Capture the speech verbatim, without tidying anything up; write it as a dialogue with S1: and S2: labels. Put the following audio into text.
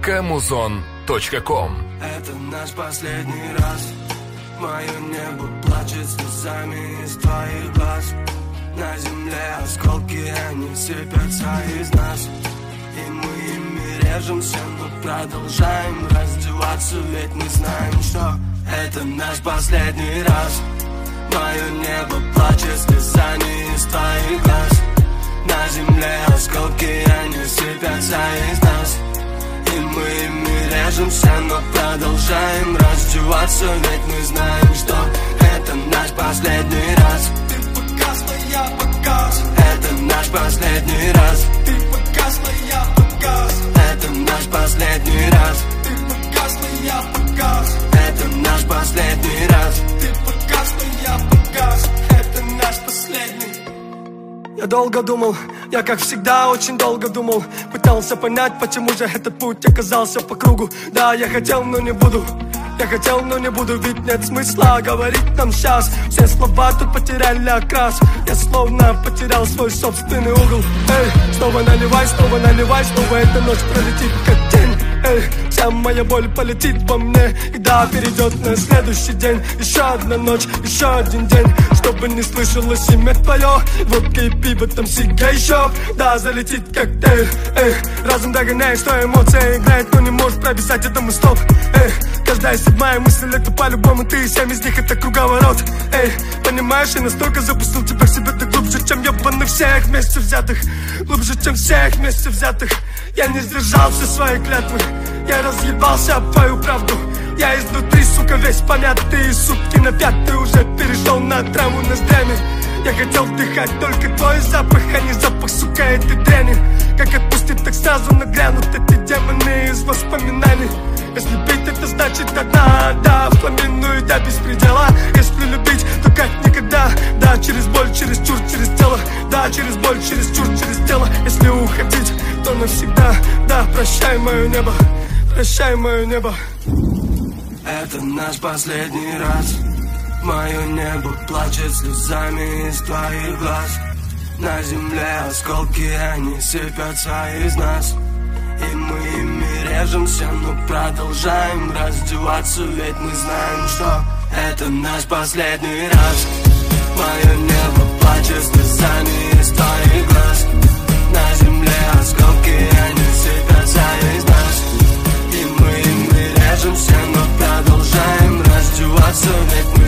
S1: кэмузон точка ком.
S2: Это наш последний раз. Мое небо плачет слезами из твоих глаз. На земле осколки, они сыпятся из нас. И мы ими режемся, но продолжаем раздеваться. Ведь мы знаем, что это наш последний раз. Мое небо плачет слезами из твоих глаз. На земле осколки, они сыпятся из нас. И мы ими режемся, но продолжаем раздеваться. Ведь мы знаем, что это наш последний раз.
S3: Ты погасла, я погас.
S2: Это наш последний раз.
S3: Ты погасла, я погас.
S2: Это наш последний раз.
S3: Ты погасла, я погас.
S2: Это наш последний раз.
S3: Ты погасла, я погас. Это наш последний. Я долго думал, я как всегда очень долго думал. Пытался понять, почему же этот путь оказался по кругу. Да, я хотел, но не буду. Я хотел, но не буду, ведь нет смысла говорить нам сейчас. Все слова тут потеряли окрас. Я словно потерял свой собственный угол. Эй, снова наливай, снова наливай, снова эта ночь пролетит как день. Эй, вся моя боль полетит во мне, и да, перейдет на следующий день. Еще одна ночь, еще один день, чтобы не слышалось имя твое. Водка и пиво, там сига еще. Да, залетит коктейль. Эй, разум догоняет, что эмоция играет, но не может прописать этому стоп. Эй, каждая седьмая мысль, это по-любому ты, семь из них это круговорот. Эй, понимаешь, я настолько запустил тебя в себя, ты глубже, чем ебаных всех вместе взятых. Глубже, чем всех вместе взятых. Я не сдержал все свои клятвы. Я разъебался об твою правду. Я изнутри, сука, весь помятый. Сутки на пятый уже перешел на травму ноздрями. Я хотел вдыхать только твой запах, а не запах, сука, этой дряни. Как отпустить, так сразу нагрянут эти демоны из воспоминаний. Если пить, это значит одна, да, в пламенную, да, без предела. Если любить, то как никогда, да, через боль, через чур, через тело. Да, через боль, через чур, через тело. Если уходить, то навсегда, да, прощай мое небо, прощай мое небо.
S2: Это наш последний раз. Мое небо плачет слезами из твоих глаз. На земле осколки, они сыпятся из нас. И мы ими режемся, но продолжаем раздеваться. Ведь мы знаем, что это наш последний раз. Мое небо плачет слезами из твоих глаз. На земле осколки, они сыпятся из нас. И мы ими режемся, но продолжаем раздеваться. Ведь мы